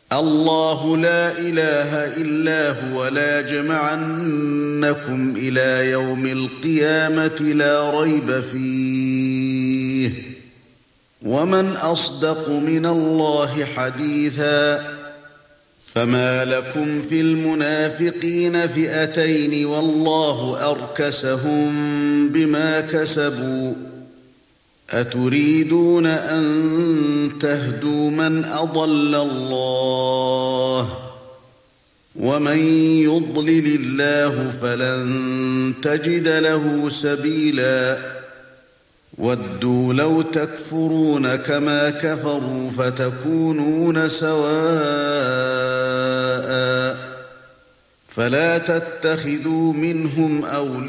الله لا إله إلا هو ليجمعنكم إلى يوم القيامة لا ريب فيه ومن أصدق من الله حديثا فما لكم في المنافقين فئتين والله أركسهم بما كسبوا أتريدون أن تهدوا من أضل الله ومن يضلل الله فلن تجد له سبيلا ودوا لو تكفرون كما كفروا فتكونون سواء فلا تتخذوا منهم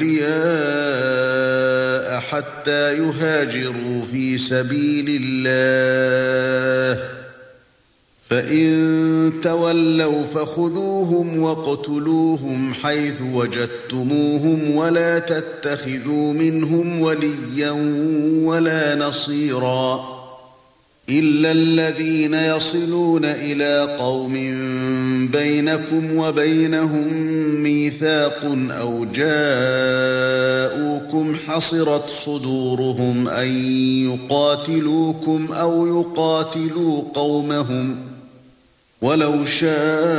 أولياء حتى يهاجروا في سبيل الله فإن تولوا فخذوهم واقتلوهم حيث وجدتموهم ولا تتخذوا منهم وليا ولا نصيرا إلا الذين يصلون إلى قوم بينكم وبينهم ميثاق أو جاءوكم حصرت صدورهم أن يقاتلوكم أو يقاتلوا قومهم ولو شاء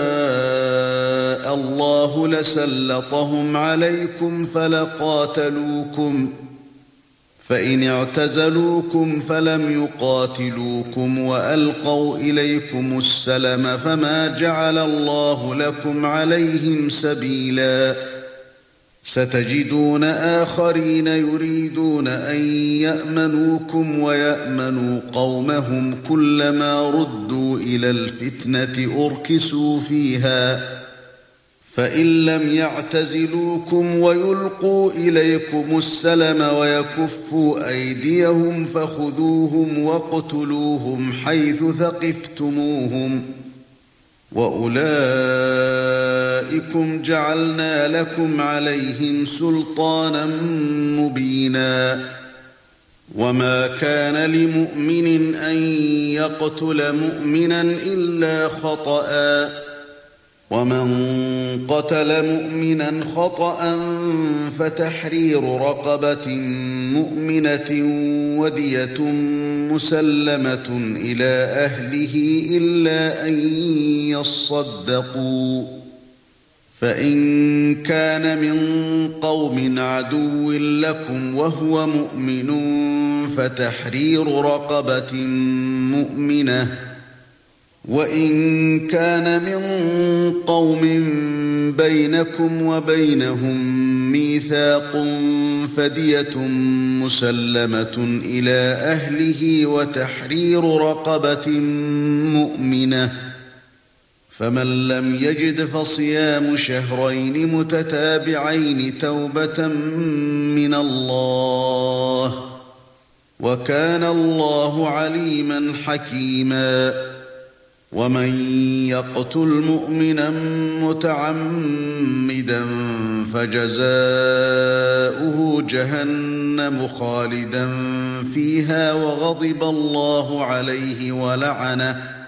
الله لسلطهم عليكم فلقاتلوكم فإن اعتزلوكم فلم يقاتلوكم وألقوا إليكم السلم فما جعل الله لكم عليهم سبيلا ستجدون آخرين يريدون أن يأمنوكم ويأمنوا قومهم كلما ردوا إلى الفتنة أركسوا فيها فإن لم يعتزلوكم ويلقوا إليكم السلم ويكفوا أيديهم فخذوهم واقتلوهم حيث ثقفتموهم وأولئكم جعلنا لكم عليهم سلطانا مبينا وما كان لمؤمن أن يقتل مؤمنا إلا خطأ ومن قتل مؤمنا خطأ فتحرير رقبة مؤمنة ودية مسلمة إلى أهله إلا أن يصدقوا فإن كان من قوم عدو لكم وهو مؤمن فتحرير رقبة مؤمنة وإن كان من قوم بينكم وبينهم ميثاق فدية مسلمة إلى أهله وتحرير رقبة مؤمنة فمن لم يجد فصيام شهرين متتابعين توبة من الله وكان الله عليما حكيما ومن يقتل مؤمنا متعمدا فجزاؤه جهنم خالدا فيها وغضب الله عليه ولعنه